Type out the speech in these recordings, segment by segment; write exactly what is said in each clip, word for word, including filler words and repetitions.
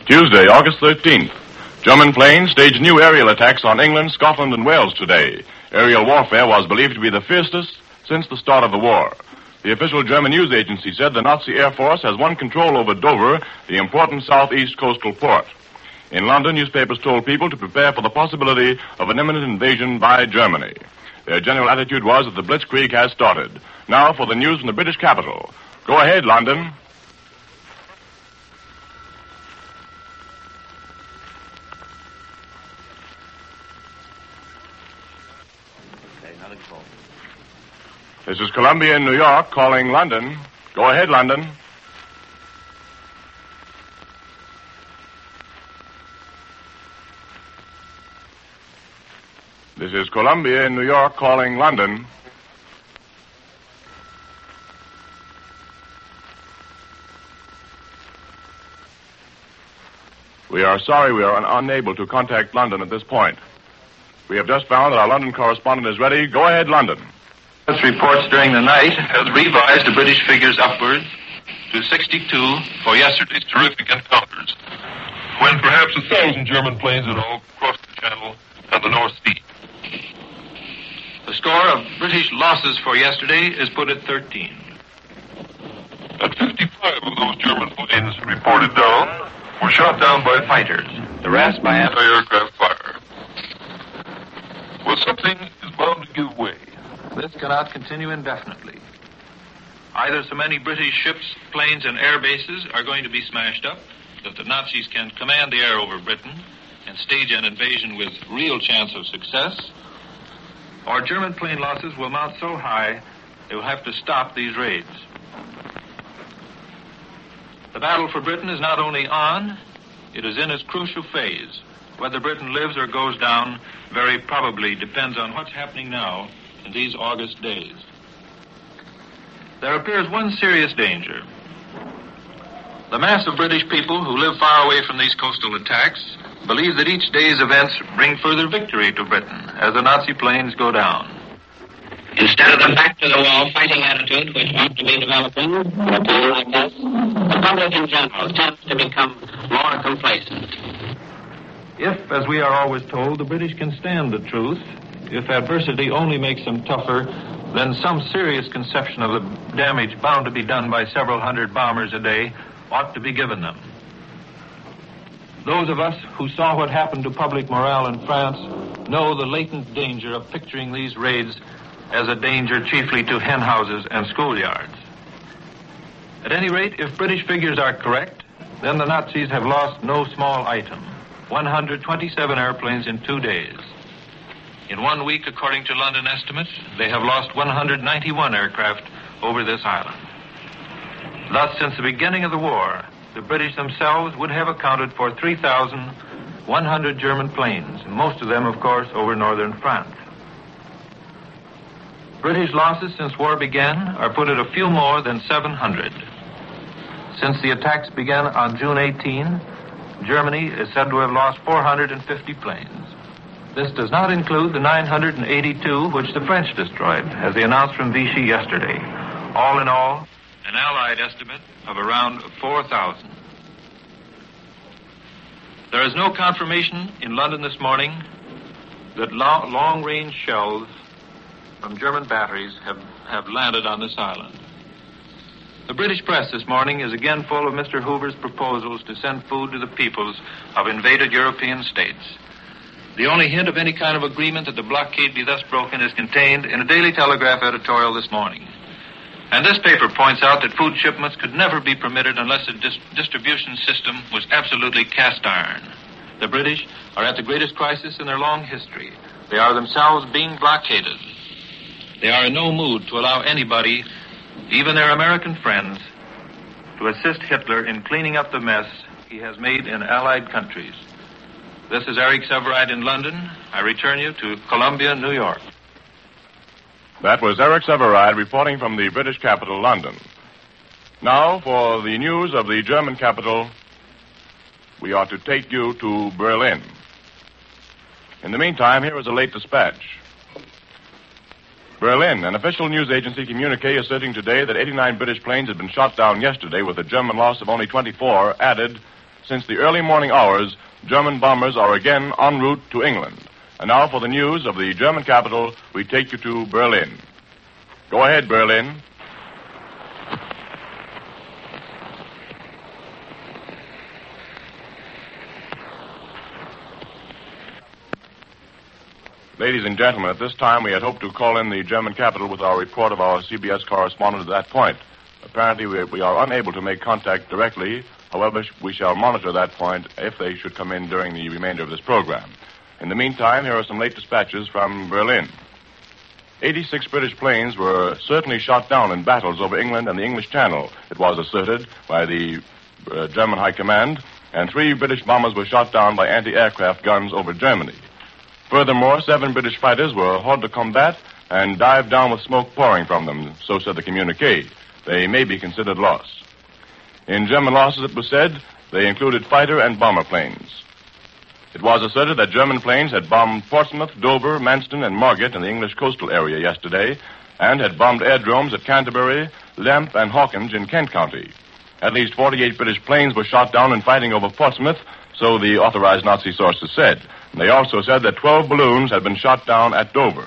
Tuesday, August thirteenth. German planes staged new aerial attacks on England, Scotland, and Wales today. Aerial warfare was believed to be the fiercest since the start of the war. The official German news agency said the Nazi Air Force has won control over Dover, the important southeast coastal port. In London, newspapers told people to prepare for the possibility of an imminent invasion by Germany. Their general attitude was that the blitzkrieg has started. Now for the news from the British capital. Go ahead, London. This is Columbia in New York calling London. Go ahead, London. This is Columbia in New York calling London. We are sorry we are un- unable to contact London at this point. We have just found that our London correspondent is ready. Go ahead, London. Reports during the night has revised the British figures upwards to sixty-two for yesterday's terrific encounters, when perhaps a thousand German planes had all crossed the Channel and the North Sea. The score of British losses for yesterday is put at thirteen. And fifty-five of those German planes reported down were shot down by fighters, the rest by anti-aircraft fire. Well, something is bound to give way. This cannot continue indefinitely. Either so many British ships, planes, and air bases are going to be smashed up that the Nazis can command the air over Britain and stage an invasion with real chance of success, or German plane losses will mount so high they will have to stop these raids. The battle for Britain is not only on, it is in its crucial phase. Whether Britain lives or goes down very probably depends on what's happening now in these August days. There appears one serious danger. The mass of British people who live far away from these coastal attacks believe that each day's events bring further victory to Britain as the Nazi planes go down. Instead of the back-to-the-wall fighting attitude which wants to be developing at a time like this, the public in general tends to become more complacent. If, as we are always told, the British can stand the truth, if adversity only makes them tougher, then some serious conception of the damage bound to be done by several hundred bombers a day ought to be given them. Those of us who saw what happened to public morale in France know the latent danger of picturing these raids as a danger chiefly to hen houses and schoolyards. At any rate, if British figures are correct, then the Nazis have lost no small item. one hundred twenty-seven airplanes in two days. In one week, according to London estimates, they have lost one hundred ninety-one aircraft over this island. Thus, since the beginning of the war, the British themselves would have accounted for three thousand one hundred German planes, most of them, of course, over northern France. British losses since war began are put at a few more than seven hundred. Since the attacks began on June eighteenth, Germany is said to have lost four hundred fifty planes. This does not include the nine hundred eighty-two which the French destroyed, as they announced from Vichy yesterday. All in all, an Allied estimate of around four thousand. There is no confirmation in London this morning that lo- long-range shells from German batteries have, have landed on this island. The British press this morning is again full of Mister Hoover's proposals to send food to the peoples of invaded European states. The only hint of any kind of agreement that the blockade be thus broken is contained in a Daily Telegraph editorial this morning. And this paper points out that food shipments could never be permitted unless the dis- distribution system was absolutely cast iron. The British are at the greatest crisis in their long history. They are themselves being blockaded. They are in no mood to allow anybody, even their American friends, to assist Hitler in cleaning up the mess he has made in Allied countries. This is Eric Severide in London. I return you to Columbia, New York. That was Eric Severide reporting from the British capital, London. Now, for the news of the German capital, we are to take you to Berlin. In the meantime, here is a late dispatch. Berlin, an official news agency communique asserting today that eighty-nine British planes had been shot down yesterday with a German loss of only twenty-four, added, since the early morning hours, German bombers are again en route to England. And now for the news of the German capital, we take you to Berlin. Go ahead, Berlin. Ladies and gentlemen, at this time we had hoped to call in the German capital with our report of our C B S correspondent at that point. Apparently we, we are unable to make contact directly. However, we shall monitor that point if they should come in during the remainder of this program. In the meantime, here are some late dispatches from Berlin. eighty-six British planes were certainly shot down in battles over England and the English Channel, it was asserted by the uh, German High Command, and three British bombers were shot down by anti-aircraft guns over Germany. Furthermore, seven British fighters were hors de combat and dived down with smoke pouring from them, so said the communique. They may be considered lost. In German losses, it was said, they included fighter and bomber planes. It was asserted that German planes had bombed Portsmouth, Dover, Manston, and Margate in the English coastal area yesterday, and had bombed aerodromes at Canterbury, Lemp, and Hawkins in Kent County. At least forty-eight British planes were shot down in fighting over Portsmouth, so the authorized Nazi sources said. And they also said that twelve balloons had been shot down at Dover.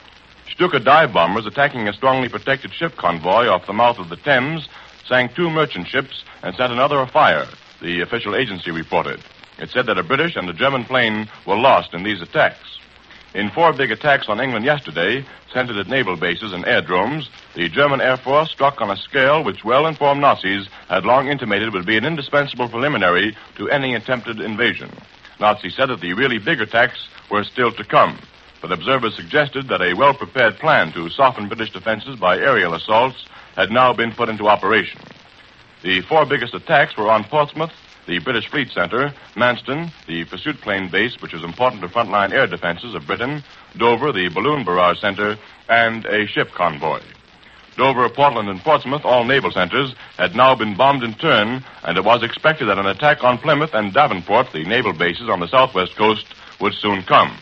Stuka dive bombers attacking a strongly protected ship convoy off the mouth of the Thames sank two merchant ships and set another afire, the official agency reported. It said that a British and a German plane were lost in these attacks. In four big attacks on England yesterday, centered at naval bases and aerodromes, the German Air Force struck on a scale which well-informed Nazis had long intimated would be an indispensable preliminary to any attempted invasion. Nazis said that the really big attacks were still to come, but observers suggested that a well-prepared plan to soften British defenses by aerial assaults had now been put into operation. The four biggest attacks were on Portsmouth, the British Fleet Center, Manston, the pursuit plane base, which is important to frontline air defenses of Britain, Dover, the balloon barrage center, and a ship convoy. Dover, Portland, and Portsmouth, all naval centers, had now been bombed in turn, and it was expected that an attack on Plymouth and Davenport, the naval bases on the southwest coast, would soon come.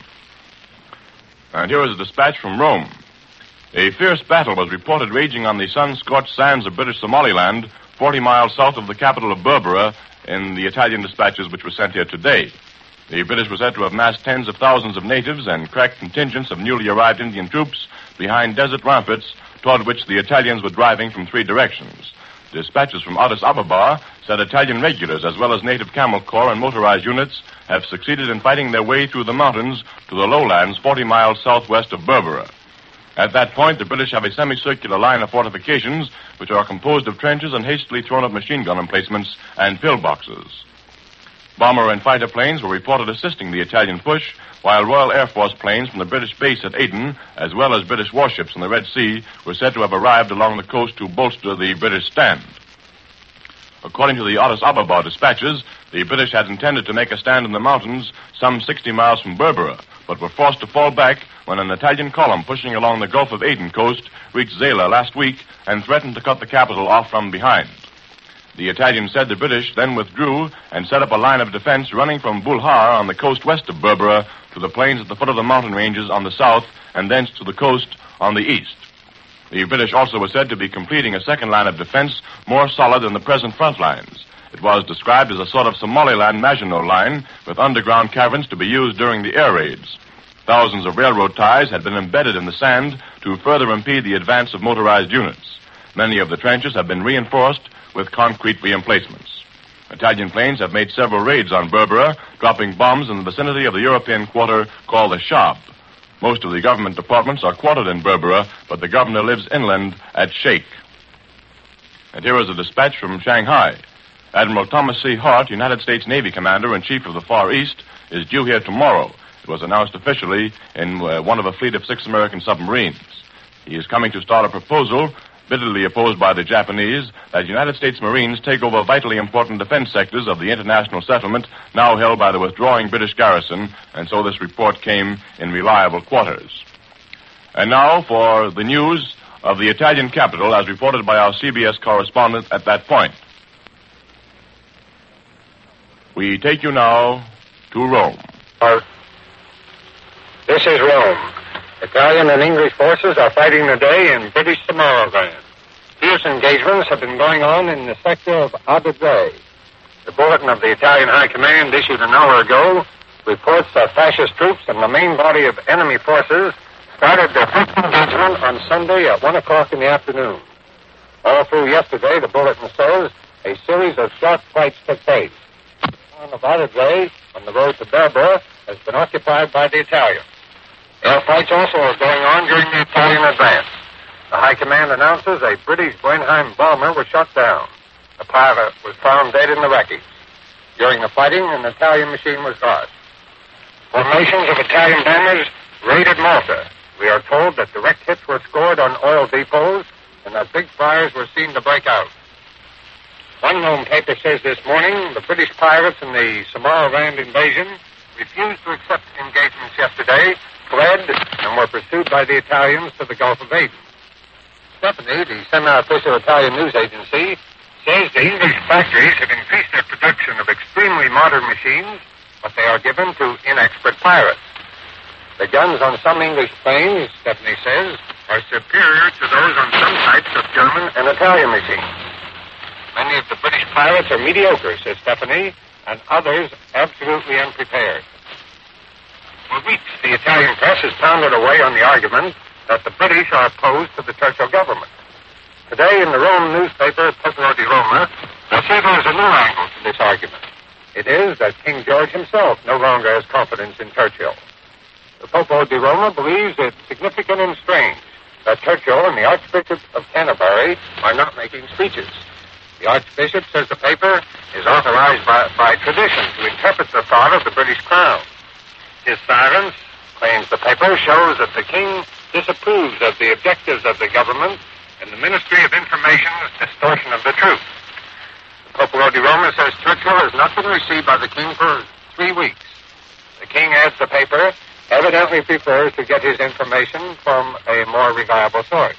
And here is a dispatch from Rome. A fierce battle was reported raging on the sun-scorched sands of British Somaliland, forty miles south of the capital of Berbera, in the Italian dispatches which were sent here today. The British were said to have massed tens of thousands of natives and crack contingents of newly arrived Indian troops behind desert ramparts toward which the Italians were driving from three directions. Dispatches from Addis Ababa said Italian regulars as well as native camel corps and motorized units have succeeded in fighting their way through the mountains to the lowlands forty miles southwest of Berbera. At that point, the British have a semicircular line of fortifications which are composed of trenches and hastily thrown-up machine gun emplacements and pillboxes. Bomber and fighter planes were reported assisting the Italian push, while Royal Air Force planes from the British base at Aden, as well as British warships in the Red Sea, were said to have arrived along the coast to bolster the British stand. According to the Addis Ababa dispatches, the British had intended to make a stand in the mountains some sixty miles from Berbera, but were forced to fall back when an Italian column pushing along the Gulf of Aden coast reached Zela last week and threatened to cut the capital off from behind. The Italians said the British then withdrew and set up a line of defense running from Bulhar on the coast west of Berbera to the plains at the foot of the mountain ranges on the south and thence to the coast on the east. The British also were said to be completing a second line of defense more solid than the present front lines. It was described as a sort of Somaliland Maginot Line with underground caverns to be used during the air raids. Thousands of railroad ties had been embedded in the sand to further impede the advance of motorized units. Many of the trenches have been reinforced with concrete re-emplacements. Italian planes have made several raids on Berbera, dropping bombs in the vicinity of the European quarter called the Shab. Most of the government departments are quartered in Berbera, but the governor lives inland at Sheikh. And here is a dispatch from Shanghai. Admiral Thomas C. Hart, United States Navy Commander and Chief of the Far East, is due here tomorrow. It was announced officially in uh, one of a fleet of six American submarines. He is coming to start a proposal, bitterly opposed by the Japanese, that United States Marines take over vitally important defense sectors of the international settlement now held by the withdrawing British garrison, and so this report came in reliable quarters. And now for the news of the Italian capital as reported by our C B S correspondent at that point. We take you now to Rome. This is Rome. Italian and English forces are fighting today in British Somaliland. Fierce engagements have been going on in the sector of Abu Dhabi. The bulletin of the Italian High Command issued an hour ago reports that fascist troops and the main body of enemy forces started their first engagement on Sunday at one o'clock in the afternoon. All through yesterday, the bulletin says, a series of sharp fights took place. On the Varadre, on the road to Berber, has been occupied by the Italians. Air fights also are going on during the Italian advance. The High Command announces a British Blenheim bomber was shot down. The pilot was found dead in the wreckage. During the fighting, an Italian machine was lost. Formations of Italian bombers raided Malta. We are told that direct hits were scored on oil depots and that big fires were seen to break out. One Rome paper says this morning the British pirates in the Somaliland invasion refused to accept engagements yesterday, fled, and were pursued by the Italians to the Gulf of Aden. Stephanie, the semi-official Italian news agency, says the English factories have increased their production of extremely modern machines, but they are given to inexpert pirates. The guns on some English planes, Stephanie says, are superior to those on some types of German and Italian machines. Many of the British pilots are mediocre, says Stephanie, and others absolutely unprepared. For weeks, the Italian press has pounded away on the argument that the British are opposed to the Churchill government. Today, in the Rome newspaper, Popolo di Roma, they say there is a new angle to this argument. It is that King George himself no longer has confidence in Churchill. The Popolo di Roma believes it significant and strange that Churchill and the Archbishop of Canterbury are not making speeches. The Archbishop says the paper is authorized by, by tradition to interpret the thought of the British Crown. His silence, claims the paper, shows that the King disapproves of the objectives of the government and the Ministry of Information's distortion of the truth. The Popolo di Roma says Churchill has not been received by the King for three weeks. The King, adds the paper, evidently prefers to get his information from a more reliable source.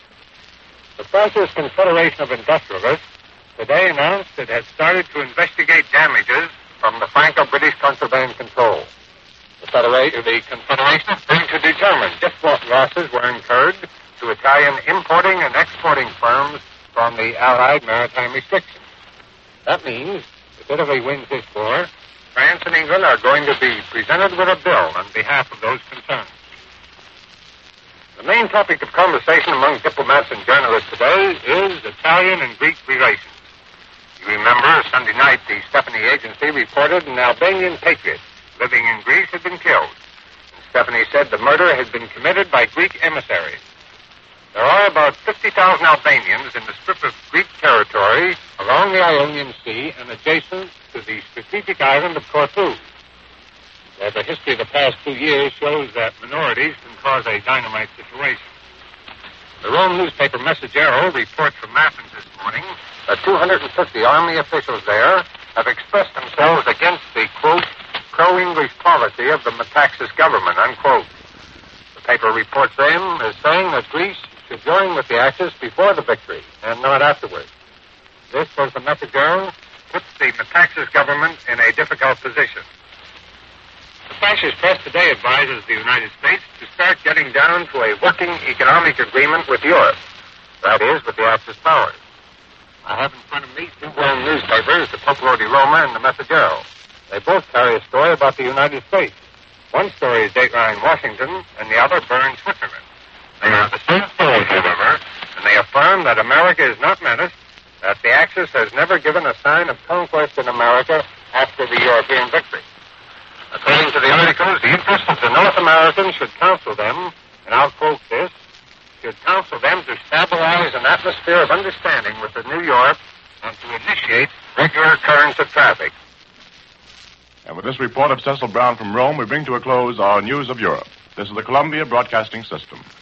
The Fascist Confederation of Industrialists today announced it had started to investigate damages from the Franco-British contraband control. The, Federa- the Confederation is going to determine just what losses were incurred to Italian importing and exporting firms from the Allied maritime restrictions. That means, if Italy wins this war, France and England are going to be presented with a bill on behalf of those concerned. The main topic of conversation among diplomats and journalists today is Italian and Greek relations. You remember, Sunday night, the Stephanie Agency reported an Albanian patriot living in Greece had been killed. And Stephanie said the murder had been committed by Greek emissaries. There are about fifty thousand Albanians in the strip of Greek territory along the Ionian Sea and adjacent to the strategic island of Corfu. Where the history of the past two years shows that minorities can cause a dynamite situation. The Rome newspaper Messaggero reports from Athens this morning that two hundred fifty Army officials there have expressed themselves against the, quote, pro-English policy of the Metaxas government, unquote. The paper reports them as saying that Greece should join with the Axis before the victory and not afterwards. This, says the Messaggero, puts the Metaxas government in a difficult position. The fascist press today advises the United States to start getting down to a working economic agreement with Europe. That is, with the Axis powers. I have in front of me two Rome newspapers, the Popolo di Roma and the Messaggero. They both carry a story about the United States. One story is Dateline Washington, and the other Bern Switzerland. They are the same story, however, and they affirm that America is not menaced, that the Axis has never given a sign of conquest in America after the European victory. According to the articles, the interests of the North Americans should counsel them, and I'll quote this, should counsel them to stabilize an atmosphere of understanding with the New York and to initiate regular currents of traffic. And with this report of Cecil Brown from Rome, we bring to a close our News of Europe. This is the Columbia Broadcasting System.